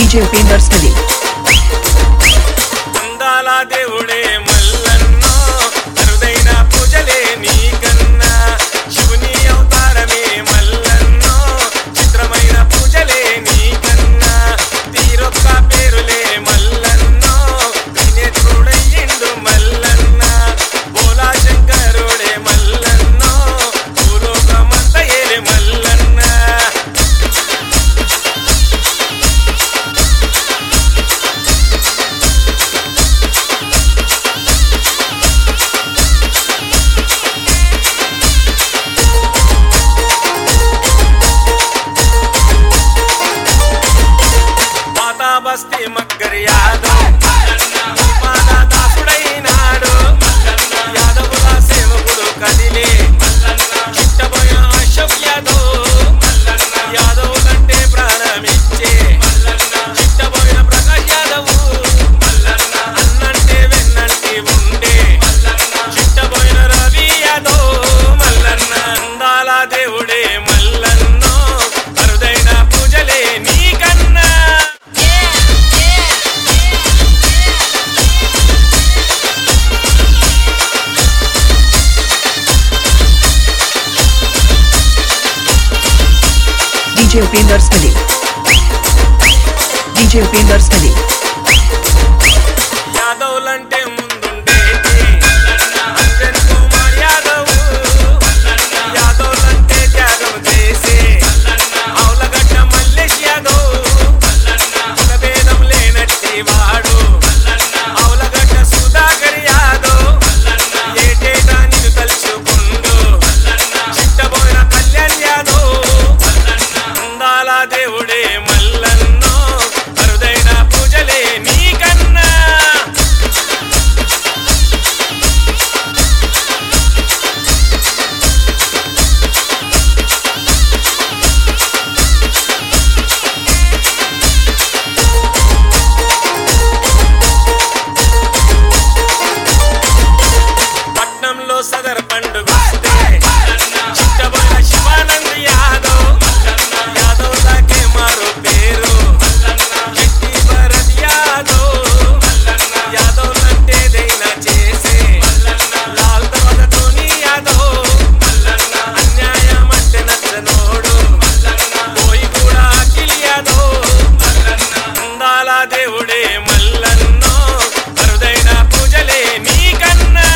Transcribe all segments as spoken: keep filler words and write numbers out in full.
DJ Upender study అందాల దేవుడే మల్లన్నో అరుదైన పూజలే నీకన్నా శివుని అవతారమే మల్లన్నో చిత్రమైన పూజలే నీకన్నా తీరొక్క పేరులే మల్లన్నో త్రినేత్రుడయ్యిండు మల్లన్న బోలా శంకరుడే మల్లన్నో భూలోకమంతా ఏలే మల్లన్న బస్తీ మగ్గర్ యాదవ్ మాన దాసుడైనాడు యాదవుల సేవకుడు కదిలే చిట్టబోయ అశోక్ యాదవ్ యాదవులంటే ప్రాణమిచ్చే చిట్టబోయ ప్రకాష్ యాదవ్ అన్నంటే వెన్నంటి ఉండే చిట్టబోయిన రవి యాదవ్ మల్లన్న అందాల దేవుడే మల్లన్నో అరుదైన పూజలే నీకన్నా DJ Upender study DJ Upender study యాదవులంటే ముందుండేటి అంజన్ కుమార్ యాదవ్ యాదవులంటే త్యాగం చేసే ఆవులగడ్డ మల్లేష్ యాదవ్ ఒక భేదం లేనట్టి వాడు ఆవులగడ్డ సుధాకర్ యాదవ్ ఏటేటా నిన్ను తలుచుకుండు చిట్టబోయిన కళ్యాణ్ యాదవ్ అందాల దేవుడే మల్లన్నో అరుదైన పూజలే నీకన్నా పట్నంలో సదర్ పండుగ చిట్టబోయిన శివానంద్ యాదవ్ యాదవ్లకే మారు పేరు చెట్టి భరత్ యాదవ్ యాదవ్లంటే దైనా చేసే లాల్ తర్వాత ధోని యాదవ్ అన్యాయం అంటే నచ్చనోడు పోయి కూడా అఖిల్ యాదవ్ అందాల దేవుడే మల్లన్నో అరుదైన పూజలే నీకన్నా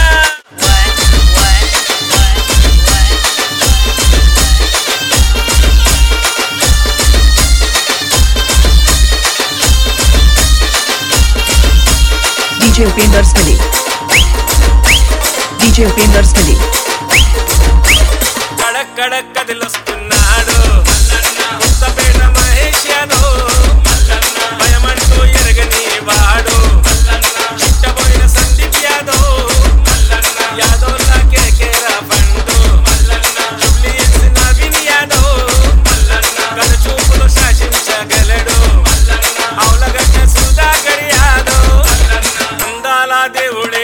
DJ Upender study DJ Upender study కడక్ కడక్ కదిలొస్తున్నాడు కొత్తపేట మహేష్ యాదవ్ భయమంటూ ఎరగని వాడు చిట్టబోయిన సందీప్ యాదవ్ యాదవ్ల కేకేరా పండు జూబ్లీహిల్స్ నవీన్ యాదవ్ కనుచూపులు శాసించగలడు ఆవులగడ్డ సుధాకర్ యాదవ్ అందాల దేవుడే